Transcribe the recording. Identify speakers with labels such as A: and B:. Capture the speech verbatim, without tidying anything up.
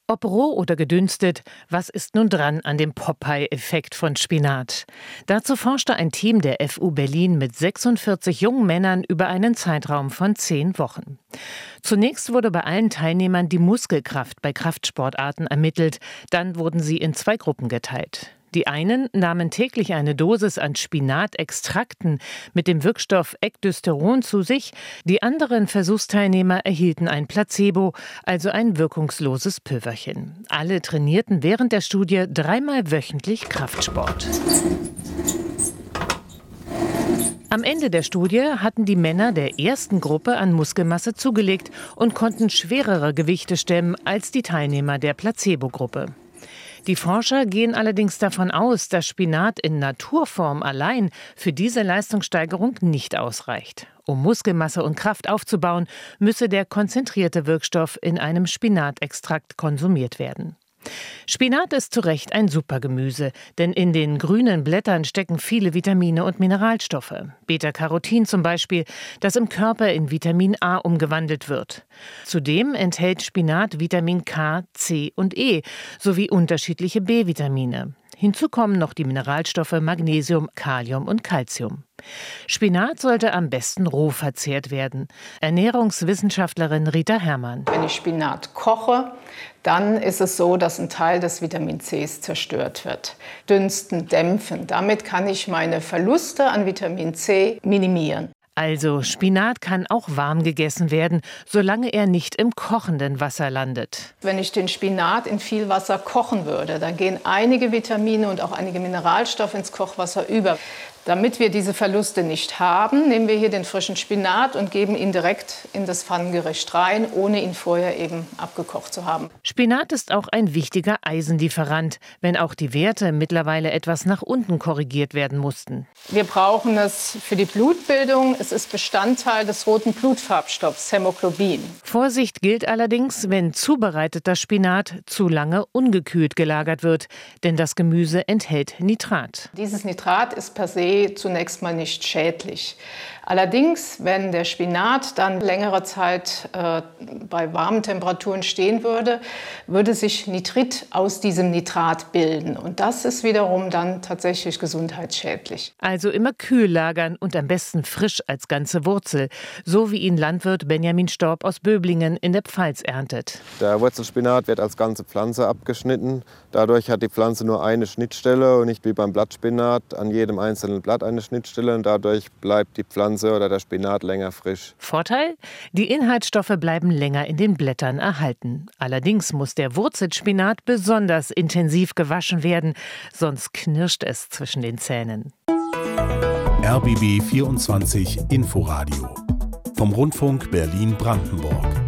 A: Ob roh oder gedünstet, was ist nun dran an dem Popeye-Effekt von Spinat? Dazu forschte ein Team der F U Berlin mit sechsundvierzig jungen Männern über einen Zeitraum von zehn Wochen. Zunächst wurde bei allen Teilnehmern die Muskelkraft bei Kraftsportarten ermittelt, dann wurden sie in zwei Gruppen geteilt. Die einen nahmen täglich eine Dosis an Spinatextrakten mit dem Wirkstoff Ecdysteron zu sich, die anderen Versuchsteilnehmer erhielten ein Placebo, also ein wirkungsloses Pülverchen. Alle trainierten während der Studie dreimal wöchentlich Kraftsport. Am Ende der Studie hatten die Männer der ersten Gruppe an Muskelmasse zugelegt und konnten schwerere Gewichte stemmen als die Teilnehmer der Placebo-Gruppe. Die Forscher gehen allerdings davon aus, dass Spinat in Naturform allein für diese Leistungssteigerung nicht ausreicht. Um Muskelmasse und Kraft aufzubauen, müsse der konzentrierte Wirkstoff in einem Spinatextrakt konsumiert werden. Spinat ist zu Recht ein Supergemüse, denn in den grünen Blättern stecken viele Vitamine und Mineralstoffe. Beta-Carotin zum Beispiel, das im Körper in Vitamin A umgewandelt wird. Zudem enthält Spinat Vitamin K, C und E sowie unterschiedliche B-Vitamine. Hinzu kommen noch die Mineralstoffe Magnesium, Kalium und Calcium. Spinat sollte am besten roh verzehrt werden. Ernährungswissenschaftlerin Rita Herrmann.
B: Wenn ich Spinat koche, dann ist es so, dass ein Teil des Vitamin Cs zerstört wird. Dünsten, dämpfen. Damit kann ich meine Verluste an Vitamin C minimieren.
A: Also Spinat kann auch warm gegessen werden, solange er nicht im kochenden Wasser landet.
B: Wenn ich den Spinat in viel Wasser kochen würde, dann gehen einige Vitamine und auch einige Mineralstoffe ins Kochwasser über. Damit wir diese Verluste nicht haben, nehmen wir hier den frischen Spinat und geben ihn direkt in das Pfannengericht rein, ohne ihn vorher eben abgekocht zu haben.
A: Spinat ist auch ein wichtiger Eisenlieferant, wenn auch die Werte mittlerweile etwas nach unten korrigiert werden mussten.
B: Wir brauchen es für die Blutbildung. Es ist Bestandteil des roten Blutfarbstoffs Hämoglobin.
A: Vorsicht gilt allerdings, wenn zubereiteter Spinat zu lange ungekühlt gelagert wird, denn das Gemüse enthält Nitrat.
B: Dieses Nitrat ist per se zunächst mal nicht schädlich. Allerdings, wenn der Spinat dann längere Zeit äh, bei warmen Temperaturen stehen würde, würde sich Nitrit aus diesem Nitrat bilden. Und das ist wiederum dann tatsächlich gesundheitsschädlich.
A: Also immer kühl lagern und am besten frisch als ganze Wurzel, so wie ihn Landwirt Benjamin Storb aus Böblingen in der Pfalz erntet.
C: Der Wurzelspinat wird als ganze Pflanze abgeschnitten. Dadurch hat die Pflanze nur eine Schnittstelle und nicht wie beim Blattspinat an jedem einzelnen Blatt eine Schnittstelle. Und dadurch bleibt die Pflanze oder der Spinat länger frisch.
A: Vorteil? Die Inhaltsstoffe bleiben länger in den Blättern erhalten. Allerdings muss der Wurzelspinat besonders intensiv gewaschen werden, sonst knirscht es zwischen den Zähnen.
D: R B B vierundzwanzig Inforadio vom Rundfunk Berlin-Brandenburg.